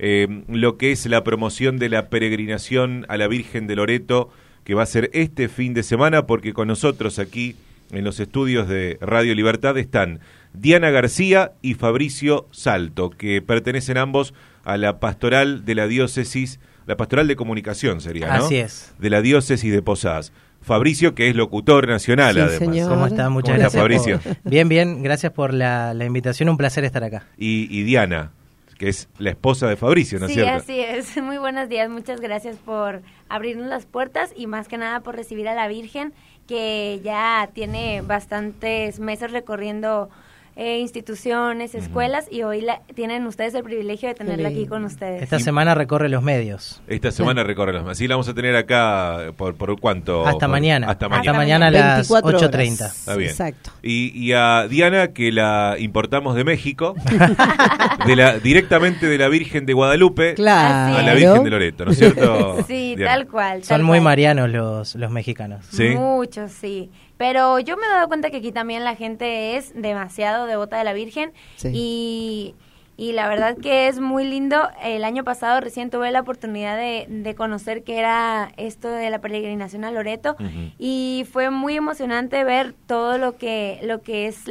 lo que es la promoción de la peregrinación a la Virgen de Loreto, que va a ser este fin de semana, porque con nosotros aquí en los estudios de Radio Libertad están Diana García y Fabricio Salto, que pertenecen ambos a la pastoral de la diócesis, la pastoral de comunicación sería, ¿no? Así es. De la diócesis de Posadas. Fabricio, que es locutor nacional, Sí, además. señor. ¿Cómo está? Muchas ¿Cómo está, gracias. Fabricio? Bien, gracias por la invitación, un placer estar acá. Y Diana, que es la esposa de Fabricio, ¿no es Sí, cierto? así es. Muy buenos días. Muchas gracias por abrirnos las puertas y más que nada por recibir a la Virgen, que ya tiene bastantes meses recorriendo instituciones, escuelas, y hoy tienen ustedes el privilegio de tenerla aquí con ustedes. Esta semana recorre los medios. Esta semana recorre los... Así la vamos a tener acá por ¿cuánto? Hasta mañana. Hasta Hasta mañana. mañana a las 24 8:30. Está bien. Exacto. Y a Diana, que la importamos de México, directamente de la Virgen de Guadalupe Claro. a la Virgen de Loreto, ¿no es cierto? Sí, Diana? tal cual. Son muy marianos los mexicanos. ¿Sí? Muchos, sí. Pero yo me he dado cuenta que aquí también la gente es demasiado devota de la Virgen. Sí. Y la verdad que es muy lindo. El año pasado recién tuve la oportunidad de conocer qué era esto de la peregrinación a Loreto, y fue muy emocionante ver todo lo que es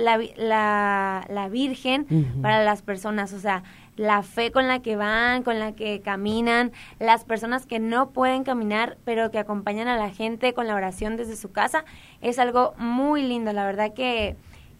la Virgen para las personas, o sea, la fe con la que van, con la que caminan, las personas que no pueden caminar, pero que acompañan a la gente con la oración desde su casa, es algo muy lindo. La verdad que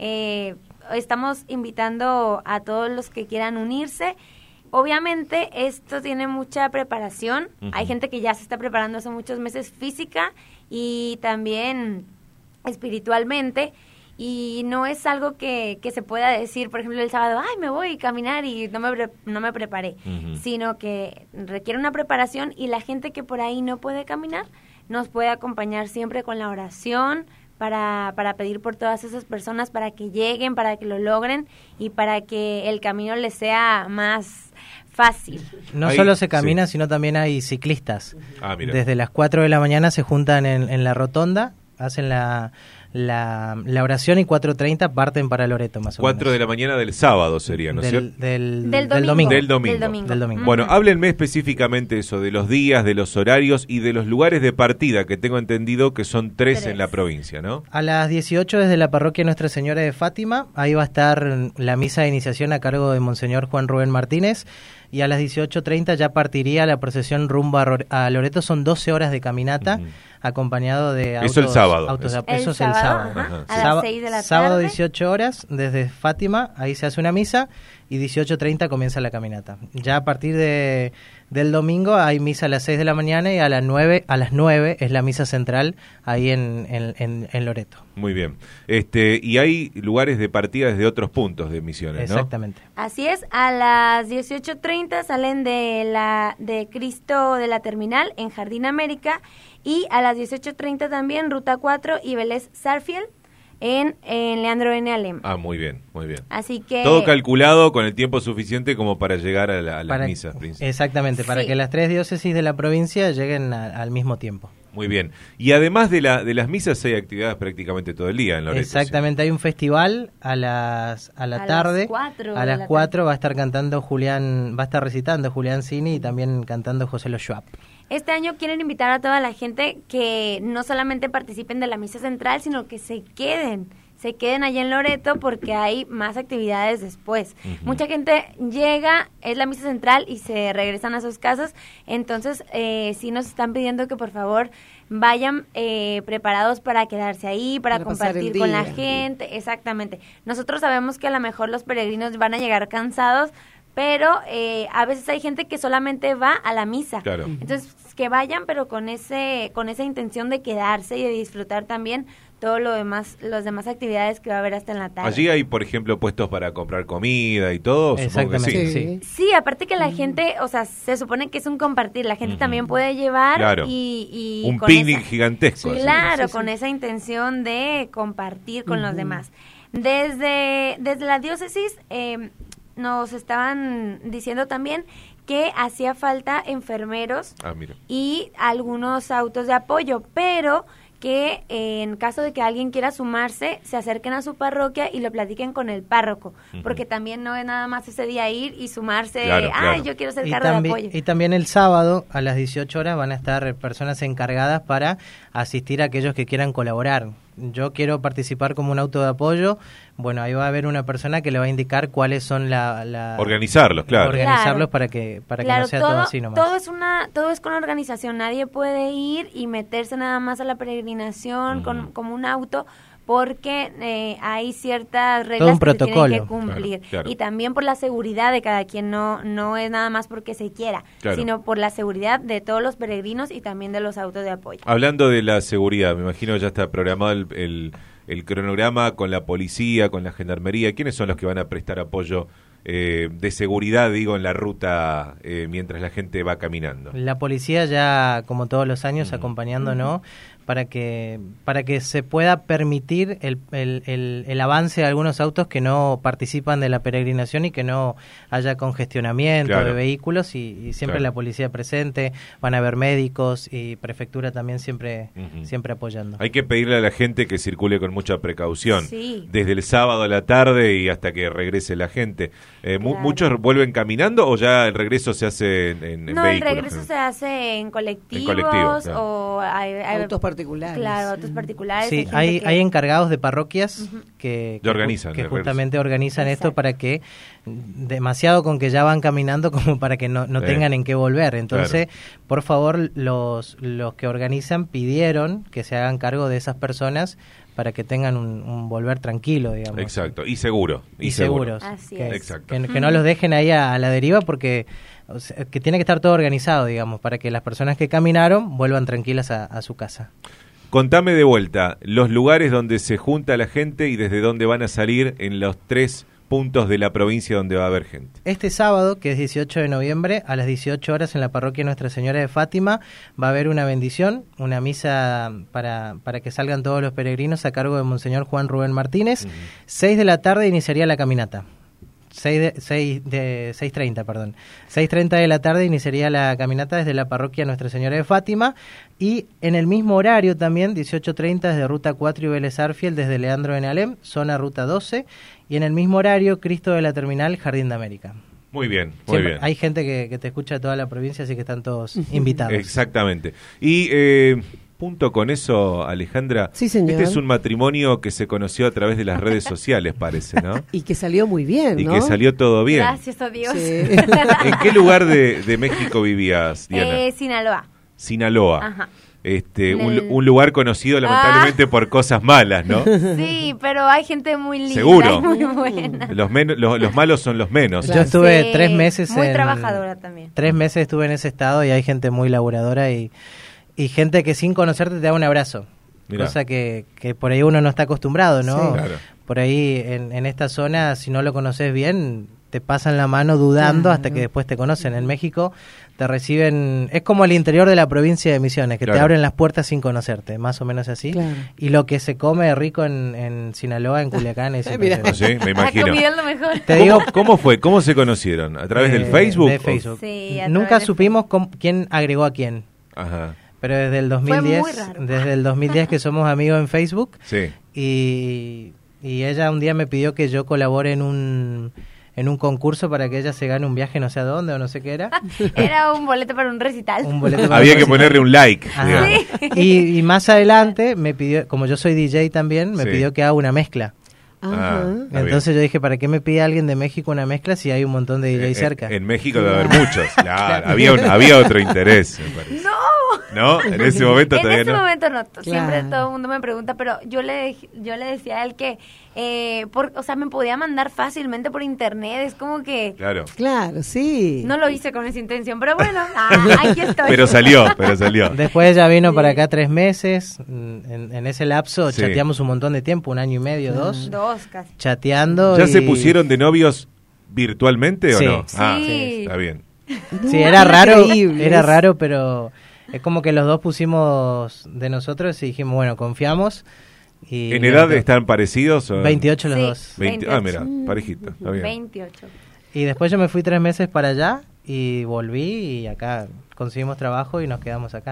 estamos invitando a todos los que quieran unirse. Obviamente esto tiene mucha preparación. Hay gente que ya se está preparando hace muchos meses física y también espiritualmente. Y no es algo que se pueda decir, por ejemplo, el sábado, ay, me voy a caminar y no me preparé, sino que requiere una preparación, y la gente que por ahí no puede caminar nos puede acompañar siempre con la oración para pedir por todas esas personas, para que lleguen, para que lo logren y para que el camino les sea más fácil. No Ahí, solo se camina, sí. sino también hay ciclistas. Ah, mira. Desde las 4 de la mañana se juntan en la rotonda, hacen la oración, y 4:30 parten para Loreto, más o menos. 4 de la mañana del sábado sería, ¿no es cierto? Del domingo. domingo. Del domingo. Bueno, háblenme específicamente eso, de los días, de los horarios y de los lugares de partida, que tengo entendido que son 3 en la provincia, ¿no? A las 18 desde la parroquia Nuestra Señora de Fátima, ahí va a estar la misa de iniciación a cargo de Monseñor Juan Rubén Martínez, y a las 18:30 ya partiría la procesión rumbo a Loreto. Son 12 horas de caminata, acompañado de autos. Eso el sábado. Eso es el sábado. Ajá. A las 6 de la tarde. Sábado 18 horas desde Fátima, ahí se hace una misa, y 18:30 comienza la caminata. Ya a partir del domingo hay misa a las 6 de la mañana, y a las 9 es la misa central ahí en Loreto. Muy bien. Y hay lugares de partida desde otros puntos de Misiones, ¿no? Exactamente. Así es, a las 18:30 salen de Cristo de la Terminal en Jardín América, y a las 18:30 también Ruta 4 y Vélez Sarfield en Leandro N. Alem. Ah, muy bien, muy bien. Así que Todo calculado con el tiempo suficiente como para llegar a las misas. Exactamente, para Sí. que las 3 diócesis de la provincia lleguen al mismo tiempo. Muy bien. Y además de las misas hay actividades prácticamente todo el día en Loreto. Exactamente, hay un festival a la tarde. A las 4 va a estar cantando Julián, va a estar recitando Julián Cini, y también cantando José Lo Schwab. este año quieren invitar a toda la gente que no solamente participen de la misa central, sino que se queden allá en Loreto, porque hay más actividades después. Mucha gente llega, es la misa central y se regresan a sus casas. Entonces sí nos están pidiendo que por favor vayan preparados para quedarse ahí, para compartir con la gente. Exactamente. Nosotros sabemos que a lo mejor los peregrinos van a llegar cansados, pero a veces hay gente que solamente va a la misa. Claro. Entonces que vayan, pero con esa intención de quedarse y de disfrutar también todo lo demás, las demás actividades que va a haber hasta en la tarde. Allí hay, por ejemplo, puestos para comprar comida y todo. Exactamente, supongo que sí. Sí, aparte que la gente, o sea, se supone que es un compartir, la gente también puede llevar Claro. y Un con picnic gigantesco. Sí, así. claro, con esa intención de compartir con los demás. Desde la diócesis nos estaban diciendo también que hacía falta enfermeros Ah, mira. y algunos autos de apoyo, pero que en caso de que alguien quiera sumarse, se acerquen a su parroquia y lo platiquen con el párroco, porque también no es nada más ese día ir y sumarse, claro. Yo quiero ser cargo de apoyo. Y también el sábado a las 18 horas van a estar personas encargadas para asistir a aquellos que quieran colaborar. Yo quiero participar como un auto de apoyo, bueno, ahí va a haber una persona que le va a indicar cuáles son Organizarlos, claro. Organizarlos para que no sea todo así nomás. Todo es con organización, nadie puede ir y meterse nada más a la peregrinación como un auto, porque hay ciertas reglas que se tienen que cumplir. Claro. Y también por la seguridad de cada quien, no es nada más porque se quiera, sino por la seguridad de todos los peregrinos y también de los autos de apoyo. Hablando de la seguridad, me imagino ya está programado el cronograma con la policía, con la gendarmería. ¿Quiénes son los que van a prestar apoyo de seguridad, digo, en la ruta mientras la gente va caminando? La policía ya, como todos los años, acompañándonos para que se pueda permitir el avance de algunos autos que no participan de la peregrinación y que no haya congestionamiento de vehículos y siempre la policía presente, van a haber médicos y prefectura también siempre apoyando. Hay que pedirle a la gente que circule con mucha precaución, desde el sábado a la tarde y hasta que regrese la gente. ¿Muchos vuelven caminando o ya el regreso se hace en vehículos? El regreso se hace en colectivos o hay autos particulares. Claro, autos particulares. Sí, hay encargados de parroquias que justamente organizan esto para que, demasiado con que ya van caminando como para que no tengan en qué volver. Entonces, por favor, los que organizan pidieron que se hagan cargo de esas personas para que tengan un volver tranquilo, digamos. Exacto, y seguro. Y seguros. Así es. Exacto. Que no los dejen ahí a la deriva porque que tiene que estar todo organizado, digamos, para que las personas que caminaron vuelvan tranquilas a su casa. Contame de vuelta los lugares donde se junta la gente y desde dónde van a salir en los 3 puntos de la provincia donde va a haber gente. Este sábado, que es 18 de noviembre, a las 18 horas en la parroquia Nuestra Señora de Fátima, va a haber una bendición, una misa para que salgan todos los peregrinos a cargo de Monseñor Juan Rubén Martínez. 6 de la tarde iniciaría la caminata. 6:30 de la tarde iniciaría la caminata desde la parroquia Nuestra Señora de Fátima, y en el mismo horario también, 18:30 desde Ruta 4 y Vélez Arfiel, desde Leandro de Alem, zona Ruta 12, y en el mismo horario, Cristo de la Terminal, Jardín de América. Muy bien, Siempre bien. Hay gente que te escucha de toda la provincia, así que están todos invitados. Exactamente. Y punto con eso, Alejandra. Sí, señor. Este es un matrimonio que se conoció a través de las redes sociales, parece, ¿no? Y que salió muy bien, ¿no? Y que salió todo bien. Gracias a Dios. Sí. ¿En qué lugar de México vivías, Diana? Sinaloa. Sinaloa. Ajá. Un lugar conocido lamentablemente por cosas malas, ¿no? Sí, pero hay gente muy linda. Seguro. Y muy buena. Los malos son los menos. Yo estuve 3 meses muy trabajadora también. 3 meses estuve en ese estado y hay gente muy laburadora y gente que sin conocerte te da un abrazo. Mirá. Cosa que por ahí uno no está acostumbrado, ¿no? Sí, claro. Por ahí en esta zona, si no lo conoces bien, te pasan la mano dudando hasta que después te conocen. En México te reciben, es como el interior de la provincia de Misiones, que te abren las puertas sin conocerte, más o menos así. Claro. Y lo que se come rico en Sinaloa, en Culiacán, es sí, me imagino. La comida es lo mejor. Te digo, ¿Cómo fue? ¿Cómo se conocieron? ¿A través del Facebook? De Facebook. Sí, Nunca supimos quién agregó a quién. Ajá. Pero desde el 2010 que somos amigos en Facebook. Sí. Y ella un día me pidió que yo colabore en un concurso para que ella se gane un viaje no sé a dónde o no sé qué era. Era un boleto para un recital. Había que ponerle un like. Sí. Y más adelante me pidió, como yo soy DJ también, me pidió que haga una mezcla. Entonces yo dije, ¿para qué me pide alguien de México una mezcla si hay un montón de DJ cerca? En México debe haber muchos. Claro, había otro interés, me parece. ¿No? En ese momento todavía no. En ese momento no. Siempre todo el mundo me pregunta, pero yo le decía a él que, me podía mandar fácilmente por internet. Es como que... Claro, sí. No lo hice con esa intención, pero bueno, aquí estoy. Pero salió. Después ella vino para acá 3 meses. En ese lapso chateamos un montón de tiempo, 1 año y medio, 2. 2 casi. Chateando. ¿Ya se pusieron de novios virtualmente o no? Sí. Está bien. Sí, era raro, pero es como que los dos pusimos de nosotros y dijimos, bueno, confiamos. Y ¿en edad están parecidos? ¿O? 28 los dos. 28. Mira, parejito. Está bien. 28. Y después yo me fui 3 meses para allá y volví y acá conseguimos trabajo y nos quedamos acá.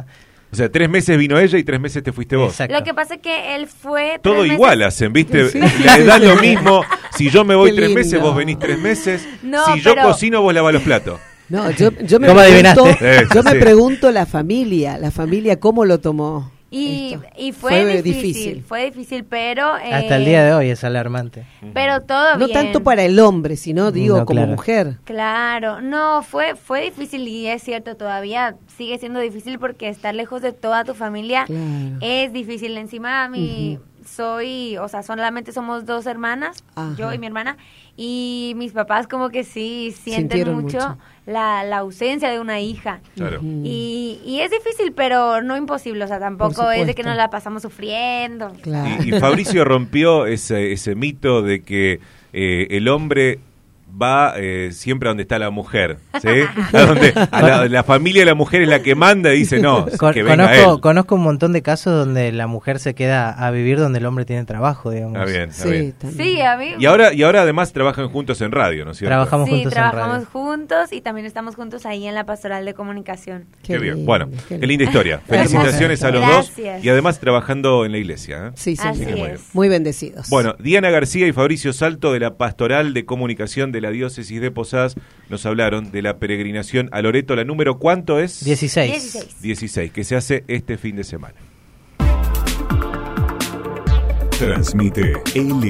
O sea, 3 meses vino ella y 3 meses te fuiste vos. Exacto. Lo que pasa es que él fue... Todo 3 meses. igual hacen, ¿viste? Sí. La edad lo mismo. Si yo me voy Qué 3 meses, lindo. vos venís 3 meses. No, si yo pero- cocino, vos lavás los platos. No, yo me ¿Cómo pregunto, adivinaste? yo me Sí. pregunto la familia cómo lo tomó. Y, esto. y fue difícil, pero... Hasta el día de hoy es alarmante. Pero todo No bien. tanto para el hombre, sino digo No, como claro. mujer. Claro, no, fue difícil y es cierto, todavía sigue siendo difícil porque estar lejos de toda tu familia Claro. es difícil. Encima solamente somos 2 hermanas, Ajá. yo y mi hermana, y mis papás como que sí sienten Sintieron mucho mucho. la ausencia de una hija. Claro. Y es difícil, pero no imposible, o sea, tampoco Por es de que supuesto. nos la pasamos sufriendo. Claro. Y Fabricio rompió ese mito de que el hombre va siempre a donde está la mujer, ¿sí? La familia de la mujer es la que manda y dice, no, que venga él. Conozco un montón de casos donde la mujer se queda a vivir donde el hombre tiene trabajo, digamos. Está bien, está Sí, bien. también. Sí, a mí... Y ahora además trabajan juntos en radio, ¿no es cierto? Trabajamos Sí, juntos en trabajamos radio. juntos y también estamos juntos ahí en la Pastoral de Comunicación. Qué bien. lindo, Bueno, qué qué linda historia. Gracias. Felicitaciones a los dos. Gracias. Y además trabajando en la iglesia, ¿eh? Sí, sí, Así sí. es. Muy bendecidos. Bueno, Diana García y Fabricio Salto de la Pastoral de Comunicación de la Diócesis de Posadas nos hablaron de la peregrinación a Loreto. ¿La número cuánto es? 16. 16, que se hace este fin de semana. Transmite L.